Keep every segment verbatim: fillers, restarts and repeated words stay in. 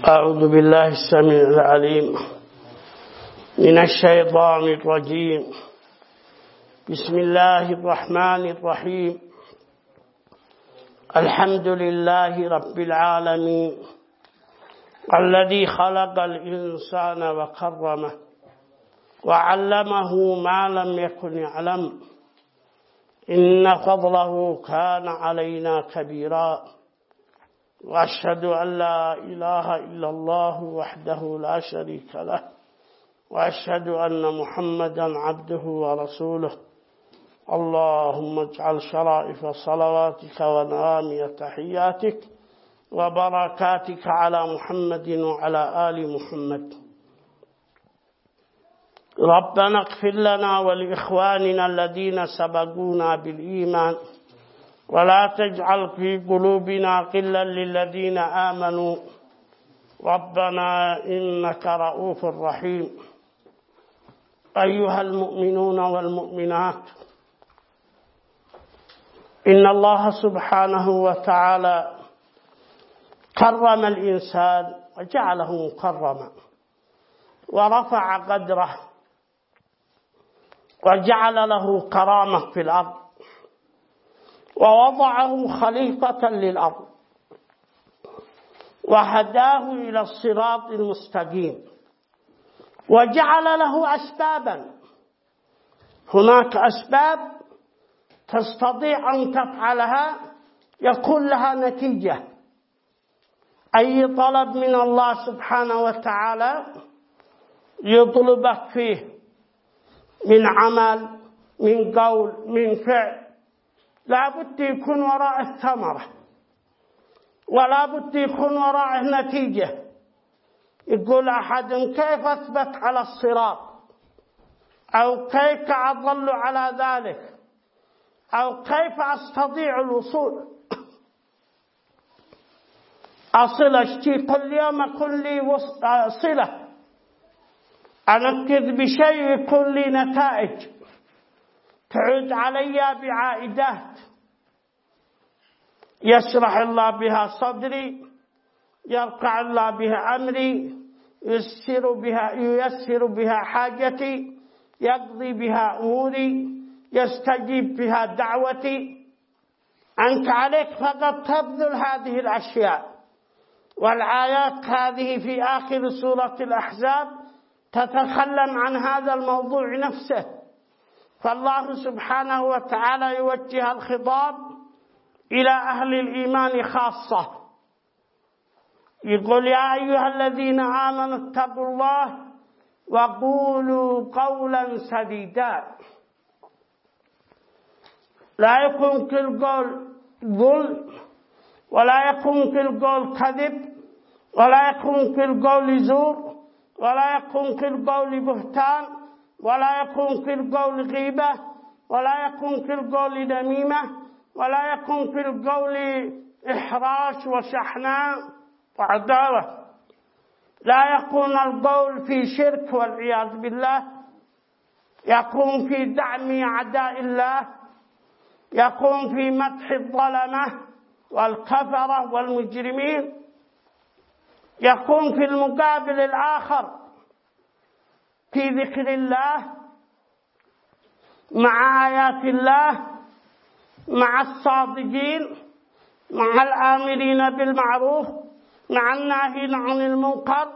أعوذ بالله السميع العليم من الشيطان الرجيم. بسم الله الرحمن الرحيم. الحمد لله رب العالمين الذي خلق الإنسان وكرمه وعلمه ما لم يكن يعلم إن فضله كان علينا كبيرا. وأشهد أن لا إله إلا الله وحده لا شريك له وأشهد أن محمدا عبده ورسوله. اللهم اجعل شرائف صلواتك ونوامي تحياتك وبركاتك على محمد وعلى آل محمد. ربنا اغفر لنا ولإخواننا الذين سبقونا بالإيمان ولا تجعل في قلوبنا غلا للذين آمنوا ربنا إنك رؤوف رحيم. أيها المؤمنون والمؤمنات، إن الله سبحانه وتعالى كرم الإنسان وجعله مكرما ورفع قدره وجعل له كرامة في الأرض ووضعه خليفة للأرض وهداه إلى الصراط المستقيم وجعل له أسبابا. هناك أسباب تستطيع أن تفعلها يكون لها نتيجة. أي طلب من الله سبحانه وتعالى يطلبك فيه من عمل من قول من فعل لا بد يكون وراء الثمرة ولا بد يكون وراء نتيجة. يقول أحد كيف أثبت على الصراط أو كيف أظل على ذلك أو كيف أستطيع الوصول. أصل اشتي كل يوم أكون لي صلة، أنكد بشيء يكون لي نتائج تعود علي بعائدات يشرح الله بها صدري، يرقع الله بها أمري، ييسر بها, ييسر بها حاجتي، يقضي بها أموري، يستجيب بها دعوتي. أنت عليك فقط تبذل هذه الأشياء. والآيات هذه في آخر سورة الأحزاب تتكلم عن هذا الموضوع نفسه. فالله سبحانه وتعالى يوجه الخطاب إلى أهل الإيمان خاصة. يقول يا أيها الذين آمنوا اتقوا الله وقولوا قولا سديدا. لا يكون كل قول ظلم ولا يكون كل قول كذب ولا يكون كل قول زور ولا يكون كل قول بهتان ولا يكون كل قول غيبة ولا يكون كل قول نميمة ولا يكون كل قول إحراش وشحناء وعداوة. لا يكون القول في شرك والعياذ بالله، يكون في دعم أعداء الله، يكون في مدح الظلمة والكفرة والمجرمين، يكون في المقابل الآخر في ذكر الله مع آيات الله مع الصادقين مع الآمرين بالمعروف مع الناهين عن المنكر،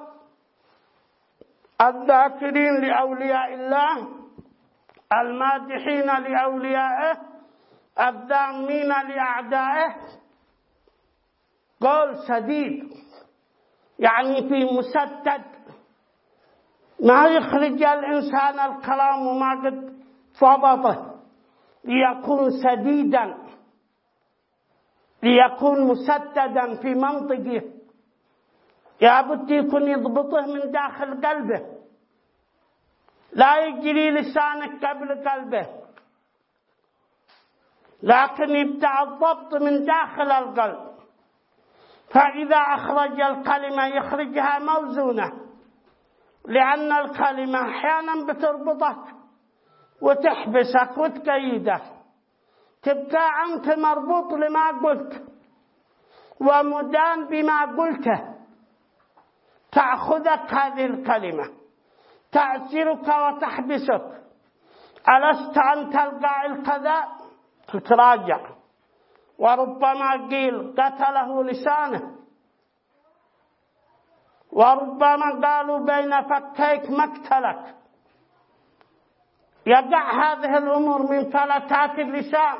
الذاكرين لأولياء الله المادحين لأوليائه الذامين لأعدائه. قول سديد يعني في مسدد، ما يخرج الإنسان الكلام وما قد ضبطه، ليكون سديدا ليكون مسددا في منطقه. يا بد يكون يضبطه من داخل قلبه، لا يجري لسانك قبل قلبه، لكن يبدأ الضبط من داخل القلب. فإذا أخرج الكلمة يخرجها موزونة، لأن الكلمة أحيانا بتربطك وتحبسك وتقيدك، تبقى أنت مربوط لما قلت ومدان بما قلته. تأخذك هذه الكلمة، تأسرك وتحبسك. ألست أنت القائل كذا؟ تراجع. وربما قيل قتله لسانه، وربما قالوا بين فكيك مقتلك. يقع هذه الأمور من فلتات اللسان.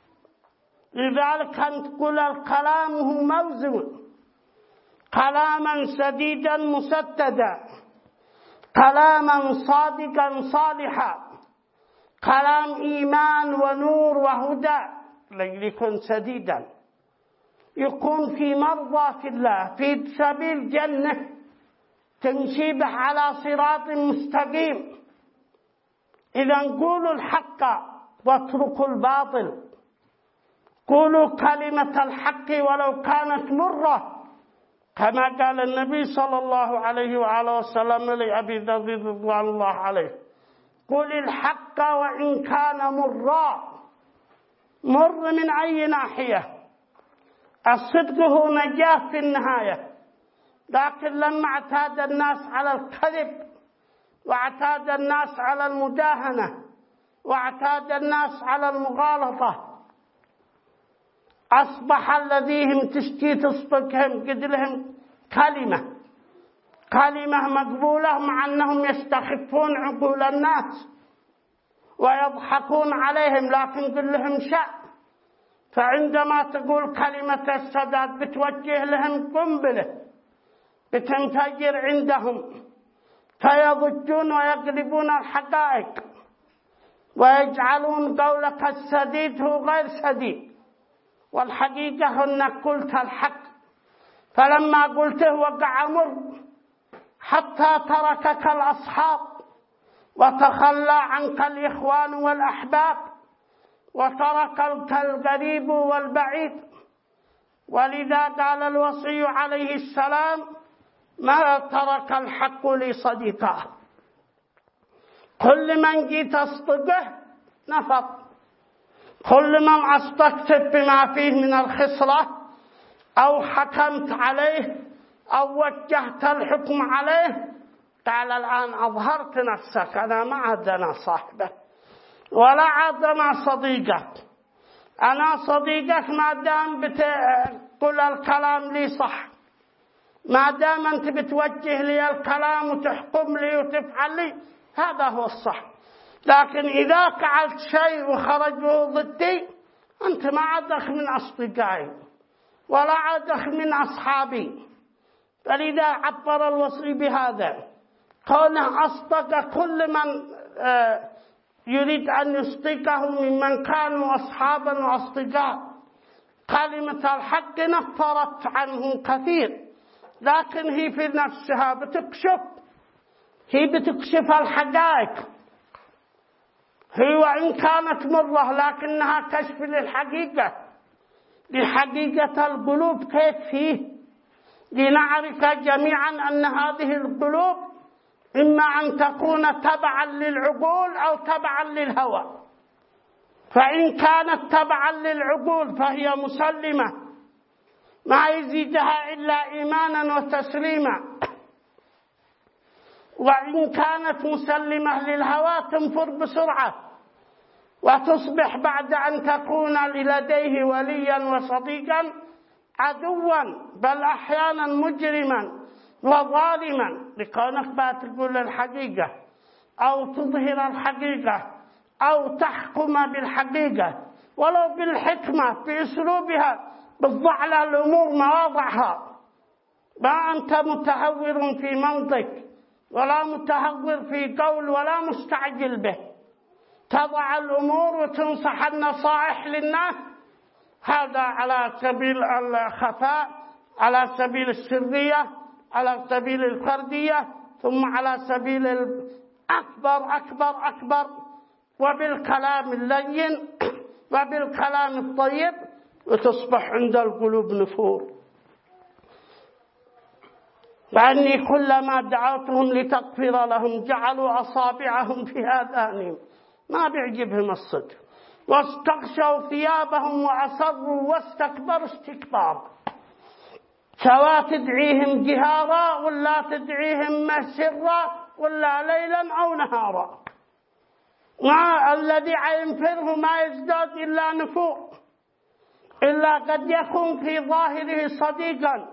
لذلك أن تقول الكلام هو موزون، كلاما سديدا مسددا، كلاما صادقا صالحا، كلام إيمان ونور وهدى، ليكن سديدا، يكون في مرضاة الله، في سبيل جنة، تمشي به على صراط مستقيم. إذا قولوا الحق واتركوا الباطل، قولوا كلمة الحق ولو كانت مرة، كما قال النبي صلى الله عليه وآله وسلم لأبي ذر رضوان الله عليه: قل الحق وإن كان مرا. مر من أي ناحية؟ الصدق هو نجاة في النهاية. لكن لما اعتاد الناس على الكذب، واعتاد الناس على المداهنة، واعتاد الناس على المغالطة، أصبح الذين تشتي تصدقهم قد لهم كلمة كلمة مقبولة، مع أنهم يستخفون عقول الناس ويضحكون عليهم، لكن قل لهم شأن. فعندما تقول كلمة السداد بتوجه لهم قنبلة بتنفجر عندهم، فيضجون ويقلبون الحقائق ويجعلون قولك السديد هو غير سديد، والحقيقة أنك قلت الحق. فلما قلته وقع مر، حتى تركك الأصحاب وتخلى عنك الإخوان والأحباب، وتركك القريب والبعيد. ولذا قال الوصي عليه السلام: ما ترك الحق لصديقه. كل من جيت أصدقه نفض، كل من أصدقت بما فيه من الخصلة أو حكمت عليه أو وجهت الحكم عليه، قال الآن أظهرت نفسك، أنا ما عاد أنا صاحبك ولا عاد أنا صديقك. أنا صديقك ما دام بتقول الكلام لي صح، ما دام أنت بتوجه لي الكلام وتحكم لي وتفعل لي، هذا هو الصح. لكن إذا فعلت شيء وخرجوا ضدي، أنت ما عادك من أصدقائي ولا عادك من أصحابي. فلذا عبر الوصي بهذا، كونه أصدق كل من يريد أن يصدقه ممن كانوا أصحابا وأصدقاء. كلمة الحق نفرت عنه كثير، لكن هي في نفسها بتكشف، هي بتكشف الحقائق. هي وإن كانت مرة لكنها كشف للحقيقة، لحقيقة القلوب كيف فيه، لنعرف جميعا أن هذه القلوب إما أن تكون تبعا للعقول أو تبعا للهوى. فإن كانت تبعا للعقول فهي مسلمة، ما يزيدها إلا إيمانا وتسليما. وإن كانت مسلمة للهوى تنفر بسرعة وتصبح بعد أن تكون لديه وليا وصديقا عدوا، بل أحيانا مجرما وظالما، لكونك بتقول الحقيقة أو تظهر الحقيقة أو تحكم بالحقيقة ولو بالحكمة بأسلوبها، بتضع الأمور مواضعها. ما أنت متهور في منطق ولا متهور في قول ولا مستعجل به، تضع الأمور وتنصح النصائح للناس، هذا على سبيل الخفاء، على سبيل السرية، على سبيل الفردية، ثم على سبيل الأكبر أكبر أكبر، وبالكلام اللين وبالكلام الطيب، وتصبح عند القلوب نفور. فأني كلما دعوتهم لتغفر لهم جعلوا أصابعهم في آذانهم، ما بيعجبهم الصدق، واستغشوا ثيابهم وأصروا واستكبروا استكبار. سواء تدعيهم جهارا ولا تدعيهم سرا ولا ليلا أو نهارا. ما الذي ينفره ما يزداد إلا نفور، إلا قد يكون في ظاهره صديقا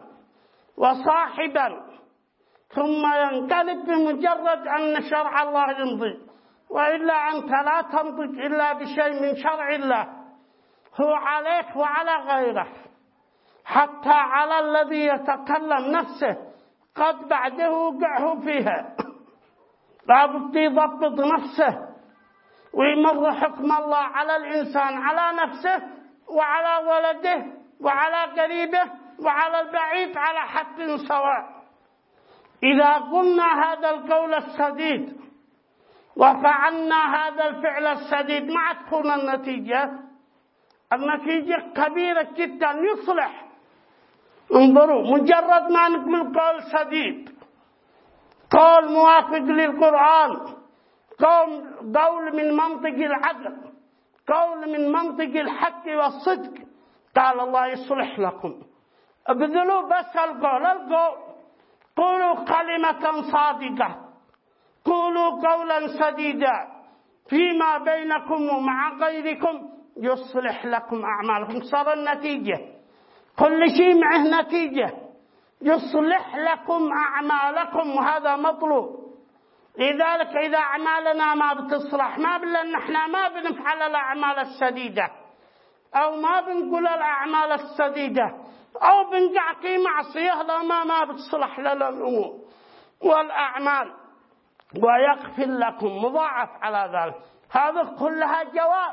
وصاحبا ثم ينقلب بمجرد أن شرع الله يمضي، وإلا أنت لا تنطق إلا بشيء من شرع الله هو عليك وعلى غيره، حتى على الذي يتكلم نفسه قد بعده وقعه فيها، لابد يضبط نفسه ويمر حكم الله على الإنسان، على نفسه وعلى ولده وعلى قريبه وعلى البعيد على حد سواء. إذا قلنا هذا القول السديد وفعلنا هذا الفعل السديد ما تكون النتيجة النتيجة كبيرة جدا يصلح. انظروا، مجرد ما نقول قول سديد، قول موافق للقرآن، قول, قول من منطق العدل، قول من منطق الحق والصدق، قال الله يصلح لكم. ابذلوا بس القول القول قولوا كلمة صادقة، قولوا قولا سديدا فيما بينكم ومع غيركم يصلح لكم أعمالكم. صار النتيجة، كل شيء معه نتيجة، يصلح لكم أعمالكم، وهذا مطلوب. لذلك إذا أعمالنا ما بتصلح ما بلن نحن ما بنفعل الأعمال السديدة أو ما بنقول الأعمال السديدة أو بنقع في معصية لما ما بتصلح لنا الأمور والأعمال، ويغفر لكم مضاعف على ذلك. هذا كلها جواب.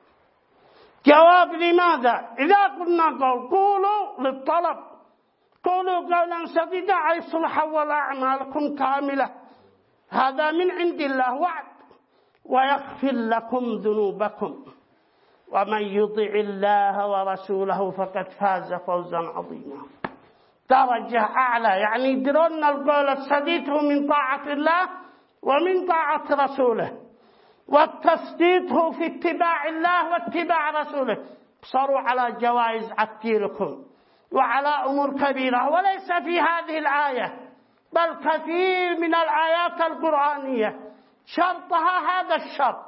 جواب لماذا؟ إذا قلنا قول قولوا للطلب، قولوا قولا سديدا أي صلح والأعمالكم كاملة، هذا من عند الله وعد. ويغفر لكم ذنوبكم ومن يطع الله ورسوله فقد فاز فوزا عظيما. درجة أعلى، يعني يدرون القول السديد هو من طاعة الله ومن طاعة رسوله، والتسديد هو في اتباع الله واتباع رسوله. صاروا على جوائز عتيلكم وعلى أمور كبيرة، وليس في هذه الآية بل كثير من الآيات القرآنية شرطها هذا الشرط: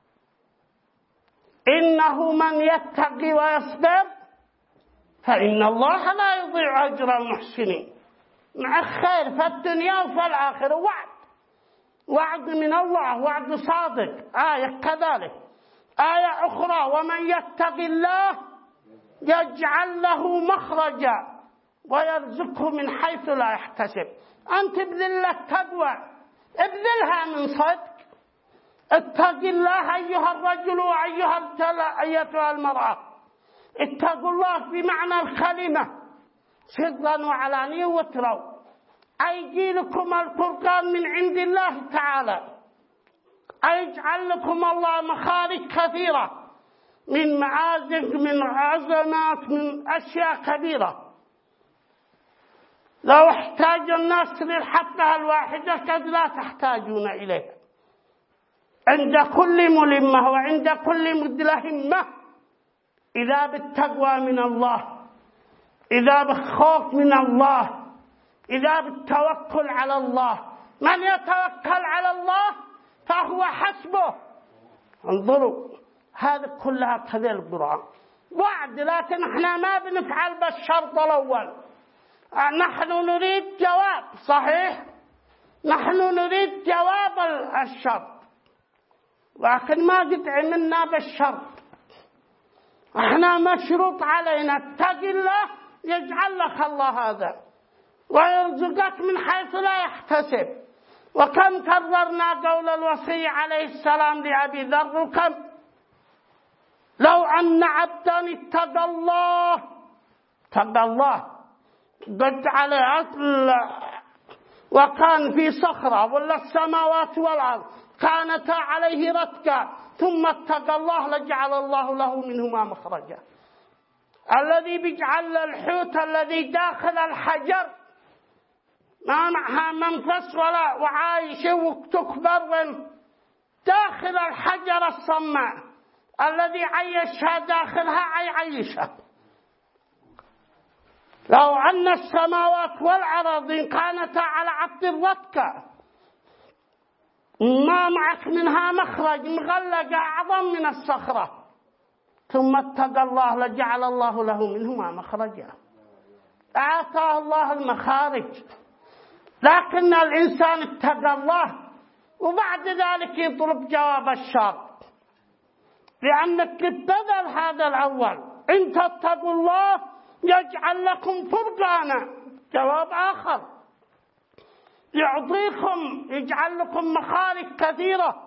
إنه من يتقي ويصبر فإن الله لا يضيع أجر المحسنين. مع الخير في الدنيا وفي الآخرة وعد، وعد من الله، وعد صادق. آية كذلك. آية أخرى: ومن يتق الله يجعل له مخرجا ويرزقه من حيث لا يحتسب. أنت ابذل التقوى، ابذلها من صدق. اتق الله أيها الرجل وأيها أيتها المرأة. اتقوا الله بمعنى الكلمة سرا وعلانية وتروا. أيجي لكم الفرقان من عند الله تعالى، أيجعل لكم الله مخارج كثيرة من معازف، من عزمات، من أشياء كبيرة. لو احتاج الناس للحبة الواحدة قد لا تحتاجون إليها. عند كل ملمة وعند كل مدلهمة، إذا بالتقوى من الله، إذا بالخوف من الله، إذا بالتوكل على الله. من يتوكل على الله فهو حسبه. انظروا، هذا كلها كذا القرآن وعد، لكن احنا ما بنفعل بالشرط الأول. نحن نريد جواب صحيح، نحن نريد جواب الشرط، لكن ما قد عملنا بالشرط. احنا مشروط علينا اتق الله يجعل لك الله هذا ويرزقك من حيث لا يحتسب. وكم كررنا قول الوصي عليه السلام لأبي ذر: وكم لو أن عبدا اتقى الله، اتقى الله قد عليه وكان في صخرة ولا السماوات والأرض كانتا عليه رتقا ثم اتقى الله لجعل الله له منهما مخرجا. الذي بيجعل الحوت الذي داخل الحجر ما معها منفس ولا وعايش وتكبر داخل الحجر الصماء، الذي عيشها داخلها عيشها. لو أن السماوات والأراضين كانتا على عبد الرتكة ما معك منها مخرج مغلقة أعظم من الصخرة ثم اتقى الله لجعل الله له منهما مخرجا. أعطاه الله المخارج، لكن الإنسان اتقى الله وبعد ذلك يطلب جواب الشرط، لأنك تبذل هذا الأول. إن تتقوا الله يجعل لكم فرقانا، جواب آخر يعطيكم، يجعل لكم مخارج كثيرة.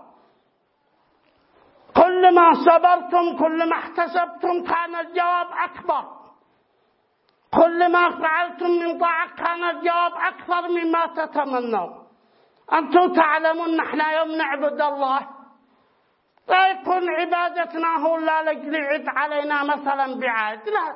كل ما صبرتم كل ما احتسبتم كان الجواب أكبر، كل ما فعلتم من طاعة كان الجواب أكثر مما تتمنوا. أنتم تعلمون نحن يوم نعبد الله لا يكون عبادتنا هو لا لجل يعد علينا مثلا بعاد، لا،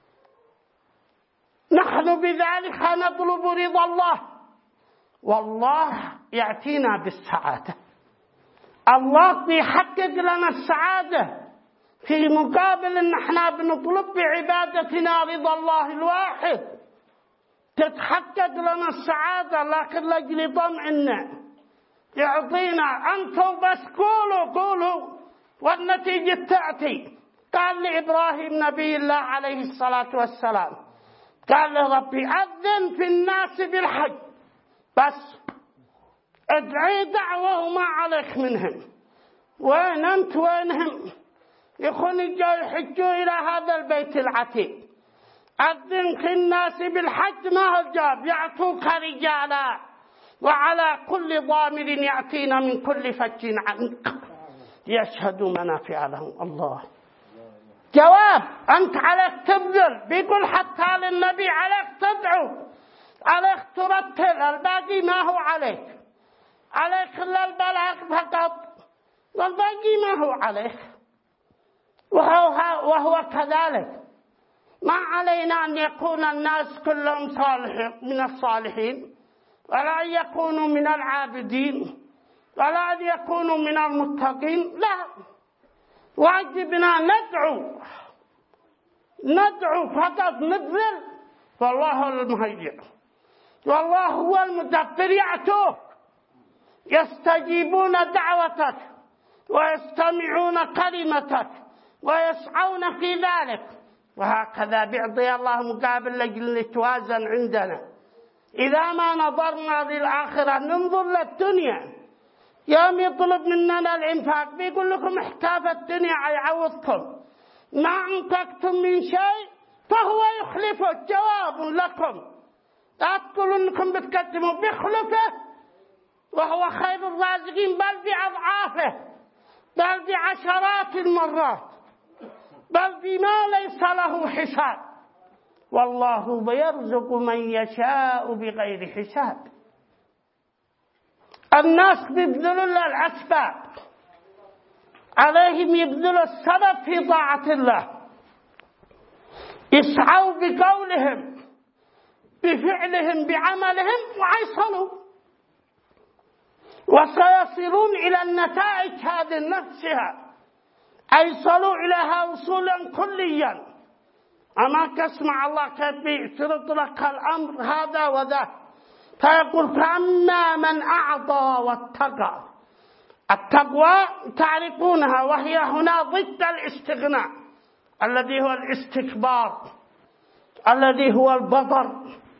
نحن بذلك نطلب رضا الله، والله يأتينا بالسعادة. الله بيحقق لنا السعادة في مقابل ان احنا بنطلب بعبادتنا رضا الله الواحد، تتحقق لنا السعادة، لكن لجل طمعنا يعطينا. أنتم بس قولوا قولوا والنتيجة تأتي. قال لإبراهيم نبي الله عليه الصلاة والسلام، قال له ربي أذن في الناس بالحج، بس ادعي دعوة وما عليك منهم. وين أنت وينهم؟ يخون يجوا يحجوا إلى هذا البيت العتيق. أذن في الناس بالحج ما هو الجواب، يعطوك رجالا وعلى كل ضامر يأتينا من كل فج عنك يشهدوا منافع لهم. الله جواب. أنت عليك تبذل، بيقول حتى للنبي عليك تدعو، عليك ترتل، الباقي ما هو عليك، عليك إلا البلاغ فقط، والباقي ما هو عليك. وهو, وهو كذلك. ما علينا أن يكون الناس كلهم صالحين من الصالحين، ولا أن يكونوا من العابدين، ولا أن يكونوا من المتقين، لا، واجبنا ندعو ندعو فقط، نبذل، والله المهيئ، والله هو المدبر. يعتوك يستجيبون دعوتك ويستمعون كلمتك ويسعون في ذلك، وهكذا بيعطي الله مقابل لجل يتوازن عندنا. إذا ما نظرنا للآخرة ننظر للدنيا. يوم يطلب مننا الإنفاق بيقول لكم احتاف الدنيا يعوضكم، ما أنفقتم من شيء فهو يخلفه، جواب لكم. لا تقولوا أنكم بتقدموا، بيخلفه وهو خير الرازقين، بل بأضعافه، بل بعشرات المرات، بل بما ليس له حساب. والله بيرزق من يشاء بغير حساب. الناس بيبذلوا الأسباب، عليهم يبذلوا السبب في طاعة الله، يسعوا بقولهم بفعلهم بعملهم ويصلوا، وسيصلون إلى النتائج هذه نفسها، أيصلوا إليها وصولا كليا. أما تسمع الله كيف يشرط لك الأمر هذا وذاك، فيقول فأما من أعطى واتقى. التقوى تعرفونها، وهي هنا ضد الاستغناء الذي هو الاستكبار، الذي هو البطر،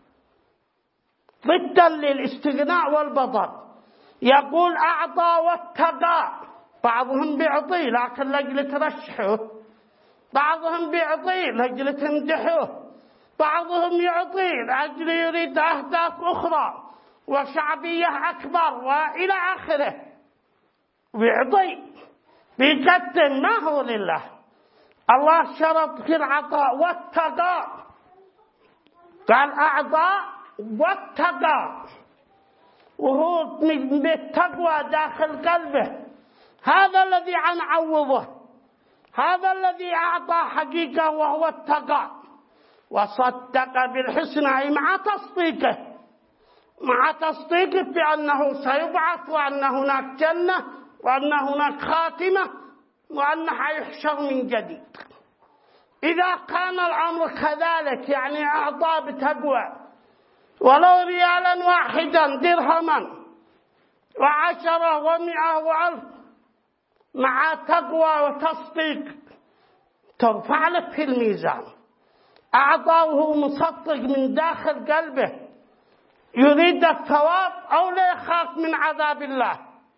ضدا للاستغناء والبطر. يقول أعطى واتقى، بعضهم بيعطي لكن لجل ترشحه، بعضهم بيعطي لجل تمدحه، بعضهم يعطي لأجل يريد أهداف أخرى وشعبية أكبر وإلى آخره، بيعطي بيقدم ما هو لله. الله شرط في العطاء واتقى، قال أعطى واتقى، وهو بالتقوى داخل قلبه. هذا الذي عنعوضه، هذا الذي أعطى حقيقة وهو التقى. وصدق بالحسنى، أي مع تصديقه، مع تصديقه بأنه سيبعث، وأن هناك جنة، وأن هناك خاتمة، وأنه حيحشر من جديد. إذا كان الأمر كذلك يعني أعطى بتقوى ولو ريالا واحدا درهما وعشرة ومئة وألف مع تقوى وتصديق ترفع لك في الميزان. أعطاه مصدق من داخل قلبه يريد الثواب أو لا يخاف من عذاب الله.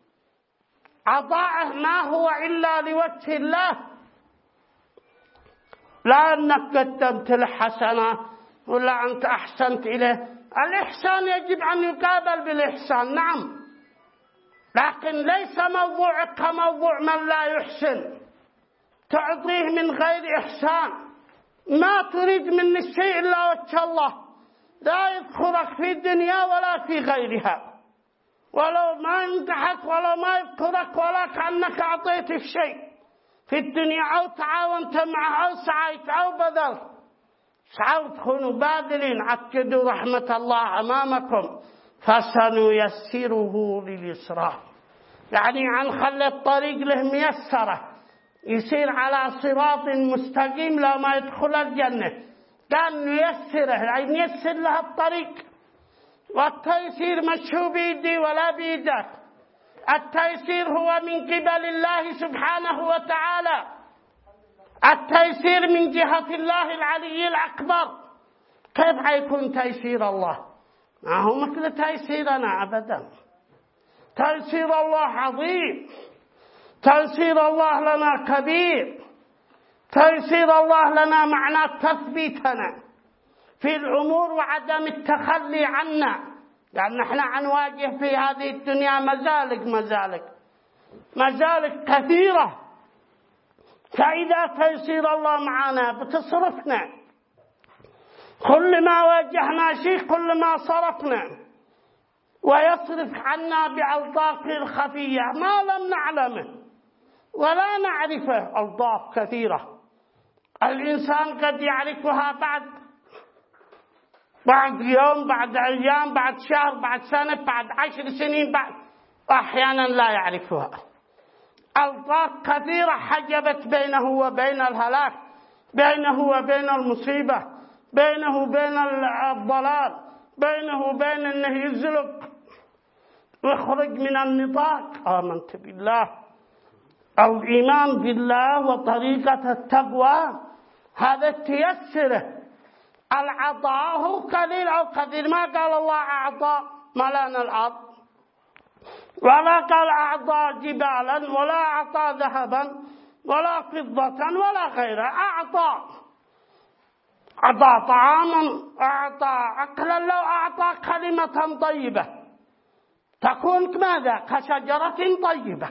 عطاءه ما هو إلا لوجه الله، لا أنك قدمت له حسنة ولا أنت أحسنت إليه. الإحسان يجب أن يقابل بالإحسان نعم، لكن ليس موضوعك كموضوع من لا يحسن تعطيه من غير إحسان. ما تريد من الشيء إلا وجه الله، لا يذكرك في الدنيا ولا في غيرها، ولو ما يمدحك ولو ما يذكرك ولا كأنك أعطيت الشيء في الدنيا أو تعاونت معه أو سعيت أو بذلت. سعوا تكونوا بادلين، عكدوا رحمة الله أمامكم فسنيسره لليسرى، يعني عن خلي الطريق له ميسرة يسير على صراط مستقيم لما يدخل الجنة. كان نيسره يعني نيسر له الطريق، والتيسير مش هو بيدي ولا بيدك، التيسير هو من قبل الله سبحانه وتعالى، التيسير من جهة الله العلي الأكبر. كيف حيكون تيسير الله؟ ما هو مثل تيسيرنا أبدا. تيسير الله عظيم، تيسير الله لنا كبير، تيسير الله لنا معنى تثبيتنا في الأمور وعدم التخلي عنا، لأن نحن نواجه في هذه الدنيا مزالق مزالق مزالق كثيرة. فإذا تيسير الله معنا بتصرفنا، كل ما واجهنا شيء كل ما صرفنا، ويصرف عنا بألطاف الخفية ما لم نعلمه ولا نعرفه. ألطاف كثيرة الإنسان قد يعرفها بعد بعد يوم بعد أيام بعد شهر بعد سنة بعد عشر سنين بعد أحيانا لا يعرفها. ألطاف كثيرة حجبت بينه وبين الهلاك، بينه وبين المصيبة، بينه وبين الضلال، بينه وبين أنه يزلق ويخرج من النطاق. آمنت بالله، الإيمان بالله وطريقة التقوى هذا تيسره. العطاء هو قليل أو كثير، ما قال الله أعطى ملان الأرض، ولا قال أعطى جبالا، ولا أعطى ذهبا ولا فضة ولا غيره. أعطى أعطى طعاما، أعطى عقلا، لو أعطى كلمة طيبة تكون ماذا؟ كشجرة طيبة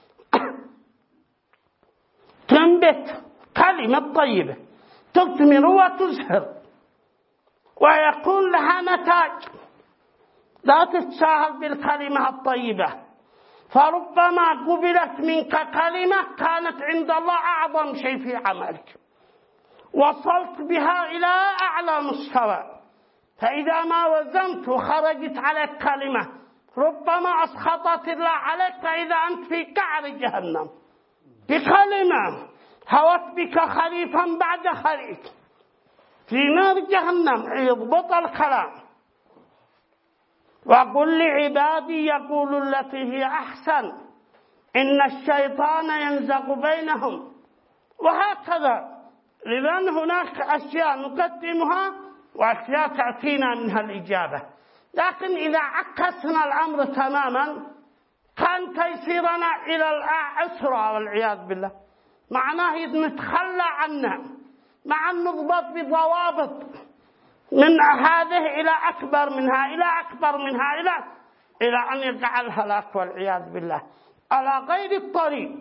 تنبت كلمة طيبة تثمر وتزهر ويكون لها نتاج. لا تتساهل بالكلمة الطيبة، فربما قبلت منك كلمة كانت عند الله أعظم شيء في عملك، وصلت بها إلى أعلى مستوى. فإذا ما وزنت وخرجت عليك كلمة ربما أسخطت الله عليك، فإذا أنت في قعر جهنم بكلمة هوت بك خريفا بعد خريف في نار جهنم. يضبط الكلام. وقل لعبادي يقول التي هي أحسن إن الشيطان ينزغ بينهم، وهكذا. لأن هناك أشياء نقدمها وأشياء تأتينا منها الإجابة. لكن إذا عكسنا الأمر تماما كان تيسيرنا إلى العسرى والعياذ بالله، معناه نتخلى عنه مع النضبط بضوابط من هذه إلى أكبر منها إلى أكبر منها إلى إلى أن يقع الهلاك والعياذ بالله على غير الطريق.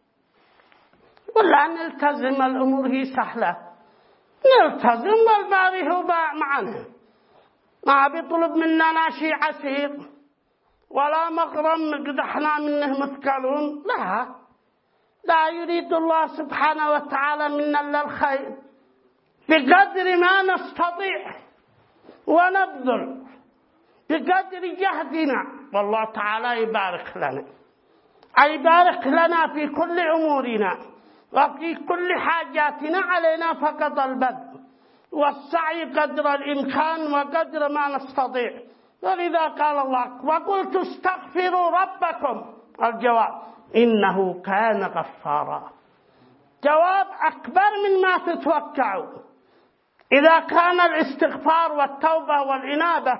ولا نلتزم الأمور هي سهلة، نلتزم والباري هو معنا، ما بيطلب مننا شيء عسير ولا مغرم قد احنا منه مثقلون. لا لا يريد الله سبحانه وتعالى منا إلا الخير بقدر ما نستطيع ونبذل بقدر جهدنا، والله تعالى يبارك لنا، يبارك لنا في كل أمورنا وفي كل حاجاتنا علينا فقط البذل والسعي قدر الإمكان وقدر ما نستطيع. ولذا قال الله وقلت استغفروا ربكم. الجواب إنه كان غفارا. جواب أكبر من ما تتوقعوا. إذا كان الاستغفار والتوبة والإنابة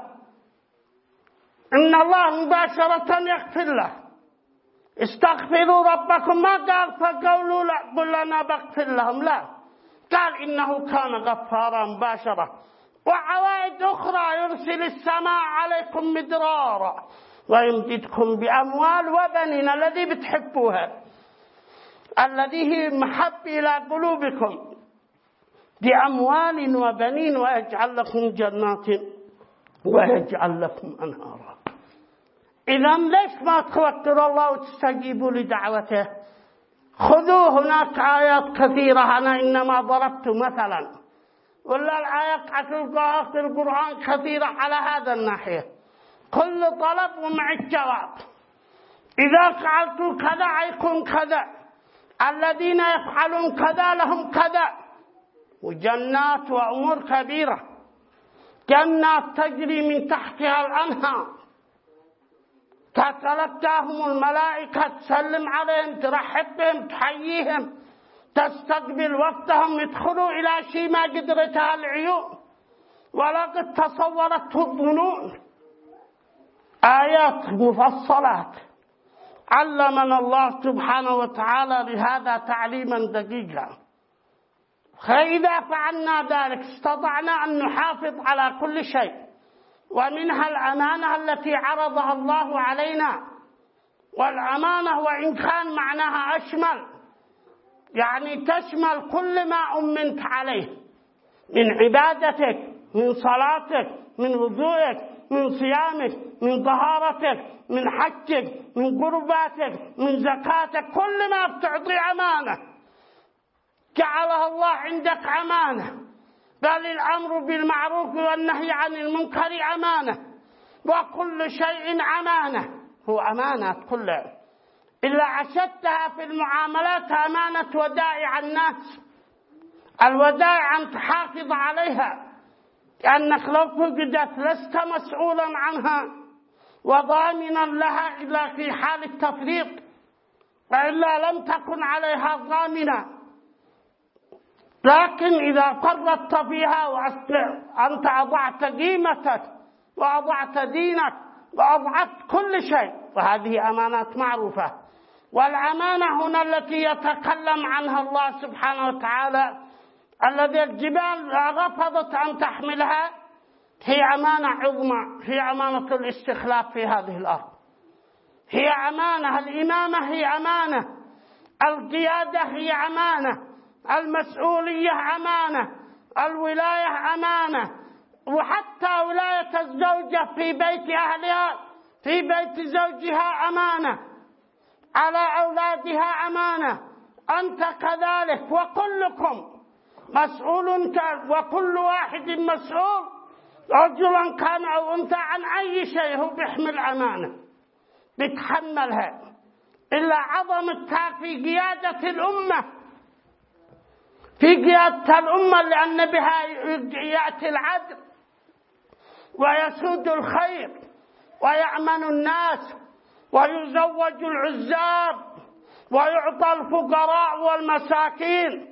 إن الله مباشرة يغفر له. استغفروا ربكم ما قال فقولوا لا قل لنا بغفر لهم، لا، قال إنه كان غفارا مباشرة. وعوائد أخرى يرسل السماء عليكم مدرارا ويمددكم بأموال وبنين الذي بتحبوها الذي هي محب إلى قلوبكم بأموال وبنين ويجعل لكم جنات ويجعل لكم أنهارا. إذا ليش ما توكلوا الله وتستجيبوا لدعوته؟ خذوا هناك آيات كثيرة، أنا إنما ضربت مثلا، ولا الآيات تلقاها في القرآن كثيرة على هذا الناحية. كل طلب ومع الجواب. إذا فعلتوا كذا يكون كذا، الذين يفعلون كذا لهم كذا. وجنات وأمور كبيرة، جنات تجري من تحتها الأنهار تتلقاهم الملائكة تسلم عليهم ترحب بهم تحييهم تستقبل وقتهم يدخلوا إلى شيء ما قدرتها العيون ولا قد تصورته الظنون. آيات مفصلات علمنا الله سبحانه وتعالى لهذا تعليما دقيقا. فإذا فعلنا ذلك استطعنا أن نحافظ على كل شيء، ومنها الأمانة التي عرضها الله علينا. والأمانة وإن كان معناها أشمل، يعني تشمل كل ما أمنت عليه من عبادتك، من صلاتك، من وضوءك، من صيامك، من طهارتك، من حجك، من قرباتك، من زكاتك، كل ما بتعطي أمانة جعلها الله عندك أمانة. بل الأمر بالمعروف والنهي عن المنكر أمانة، وكل شيء أمانة، هو أمانات كلها. إلا عشدتها في المعاملات أمانة ودائع الناس. الودائع أن تحافظ عليها، لأنك لو فقدت لست مسؤولا عنها وضامنا لها إلا في حال التفريط، وإلا لم تكن عليها ضامنة. لكن إذا فرطت فيها وأنت أضعت قيمتك وأضعت دينك وأضعت كل شيء، وهذه أمانات معروفة. والأمانة هنا التي يتكلم عنها الله سبحانه وتعالى الذي الجبال رفضت أن تحملها، هي أمانة عظمى، هي أمانة الاستخلاف في هذه الأرض، هي أمانة الإمامة، هي أمانة القيادة، هي أمانة المسؤولية، أمانة الولاية، أمانة، وحتى ولاية الزوجة في بيت أهلها في بيت زوجها أمانة، على أولادها أمانة، أنت كذلك، وكلكم مسؤول، وكل واحد مسؤول رجلا كان أو أنثى عن أي شيء هو بيحمل أمانة بيتحملها. إلا عظمتها في قيادة الأمة، في قيادة الأمة، لأن بها يأتي العدل ويسود الخير ويأمن الناس ويزوج العزاب ويعطى الفقراء والمساكين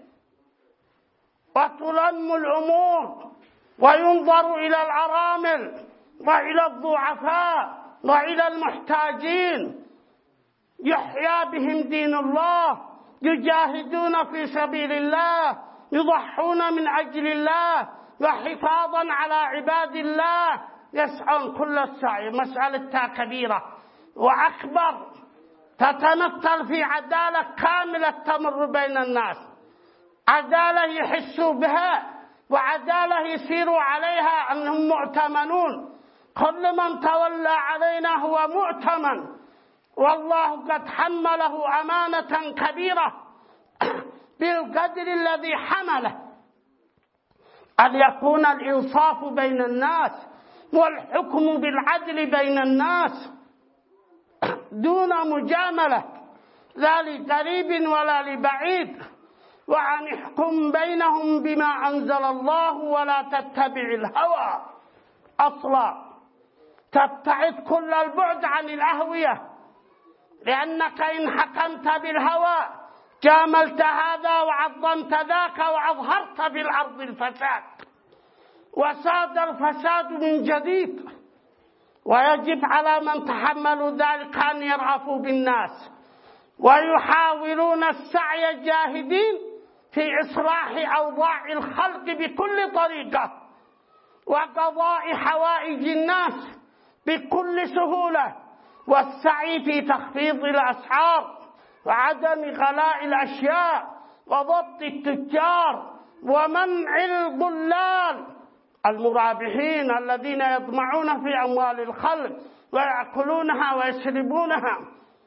وتلم الأمور وينظر إلى الأرامل وإلى الضعفاء وإلى المحتاجين، يحيى بهم دين الله، يجاهدون في سبيل الله، يضحون من أجل الله وحفاظا على عباد الله، يسعون كل السعي. مسألتها كبيرة وأكبر، تتمثل في عدالة كاملة تمر بين الناس، عدالة يحسوا بها وعدالة يسيروا عليها أنهم مؤتمنون. كل من تولى علينا هو مؤتمن، والله قد حمله أمانة كبيرة بالقدر الذي حمله، أن يكون الإنصاف بين الناس والحكم بالعدل بين الناس دون مجاملة لا لقريب ولا لبعيد وأن احكم بينهم بما أنزل الله ولا تتبع الهوى أصلا. تبتعد كل البعد عن الأهوية، لأنك إن حكمت بالهوى جاملت هذا وعظمت ذاك وأظهرت في الأرض الفساد، وساد الفساد من جديد. ويجب على من تحملوا ذلك أن يرأفوا بالناس ويحاولون السعي جاهدين في إصلاح أوضاع الخلق بكل طريقة وقضاء حوائج الناس بكل سهولة، والسعي في تخفيض الأسعار وعدم غلاء الأشياء وضبط التجار ومنع الضلال المرابحين الذين يطمعون في أموال الخلق ويأكلونها ويشربونها.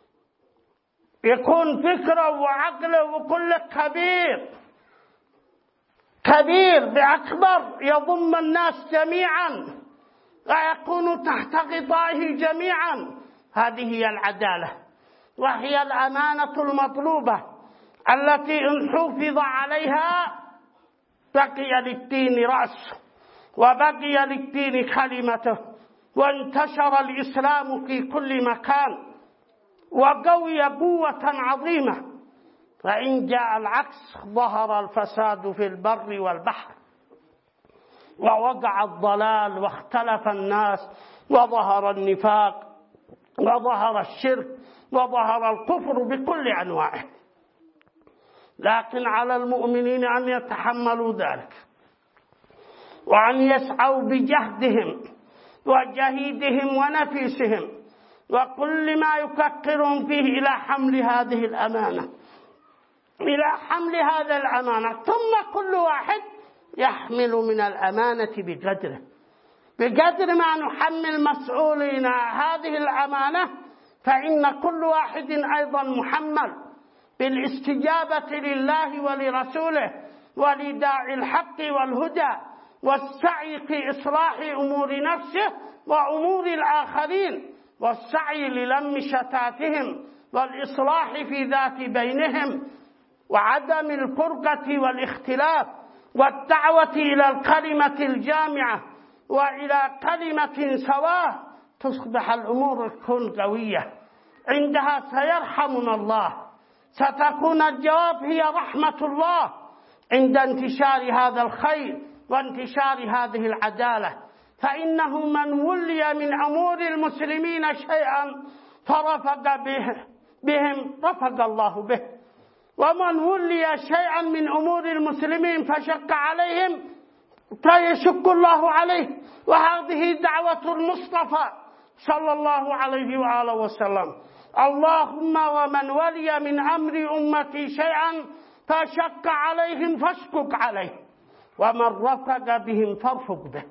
يكون فكره وعقله وكل كبير كبير بأكبر يضم الناس جميعا ويكون تحت غطائه جميعا. هذه هي العدالة، وهي الأمانة المطلوبة التي إن حفظ عليها بقي للدين رأس وبقي للدين كلمته، وانتشر الإسلام في كل مكان وقوي قوة عظيمة. فإن جاء العكس ظهر الفساد في البر والبحر ووقع الضلال واختلف الناس وظهر النفاق وظهر الشرك وظهر الكفر بكل أنواعه. لكن على المؤمنين أن يتحملوا ذلك وأن يسعوا بجهدهم وجهيدهم ونفيسهم وكل ما يفكرون فيه إلى حمل هذه الأمانة إلى حمل هذا الأمانة. ثم كل واحد يحمل من الأمانة بقدره، بقدر ما نحمل مسؤولين هذه الأمانة، فإن كل واحد أيضا محمل بالاستجابة لله ولرسوله ولداعي الحق والهدى والسعي في إصلاح أمور نفسه وأمور الآخرين، والسعي للم شتاتهم والإصلاح في ذات بينهم وعدم الفرقة والاختلاف والدعوة إلى الكلمة الجامعة وإلى كلمة سواء. تصبح الأمور تكون قوية، عندها سيرحمنا الله، ستكون الجواب هي رحمة الله عند انتشار هذا الخير وانتشار هذه العدالة. فإنه من ولي من أمور المسلمين شيئا فرفق به بهم رفق الله به، ومن ولي شيئا من أمور المسلمين فشق عليهم فيشق الله عليه. وهذه دعوة المصطفى صلى الله عليه وآله وسلم: اللهم ومن ولي من أمر أمتي شيئا فشق عليهم فاشقق عليه، ومن رفق بهم فارفق به.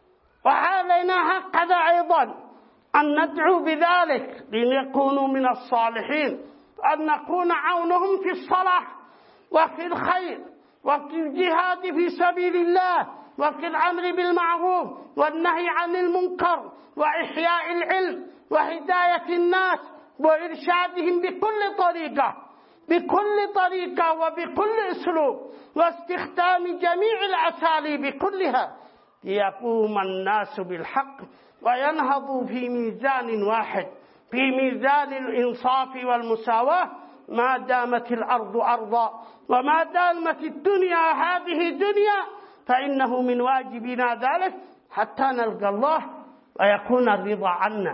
وعلينا هكذا أيضا أن ندعو بذلك ليكونوا من الصالحين، أن نكون عونهم في الصلاح وفي الخير وفي الجهاد في سبيل الله وفي الأمر بالمعروف والنهي عن المنكر وإحياء العلم وهداية الناس وإرشادهم بكل طريقة بكل طريقة وبكل أسلوب واستخدام جميع الأساليب كلها ليقوم الناس بالحق وينهضوا في ميزان واحد، في ميزان الإنصاف والمساواة، ما دامت الأرض أرضا وما دامت الدنيا هذه دنيا، فإنه من واجبنا ذلك حتى نلقى الله ويكون الرضا عنا،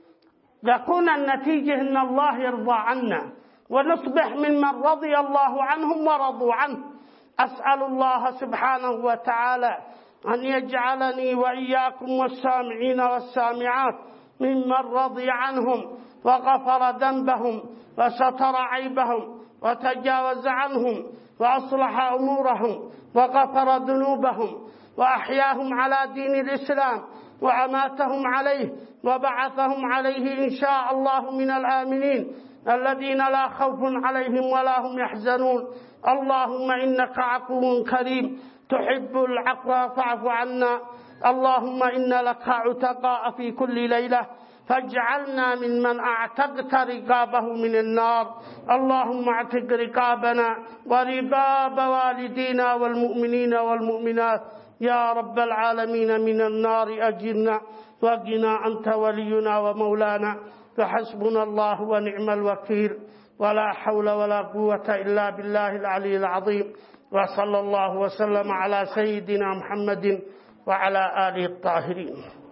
يكون النتيجة أن الله يرضى عنا ونصبح ممن رضي الله عنهم ورضوا عنه. أسأل الله سبحانه وتعالى أن يجعلني وإياكم والسامعين والسامعات ممن رضي عنهم وغفر ذنبهم وستر عيبهم وتجاوز عنهم وأصلح أمورهم وغفر ذنوبهم وأحياهم على دين الإسلام وأماتهم عليه وبعثهم عليه إن شاء الله من الآمنين الذين لا خوف عليهم ولا هم يحزنون. اللهم إنك عفو كريم تحب العفو فاعف عنا. اللهم إن لك عتقاء في كل ليلة فاجعلنا ممن أعتقت رقابه من النار. اللهم اعتق رقابنا ورقاب والدينا والمؤمنين والمؤمنات يا رب العالمين من النار. أجرنا وقنا أنت ولينا ومولانا، فحسبنا الله ونعم الوكيل، ولا حول ولا قوة إلا بالله العلي العظيم. وصلى الله وسلم على سيدنا محمد وعلى آله الطاهرين.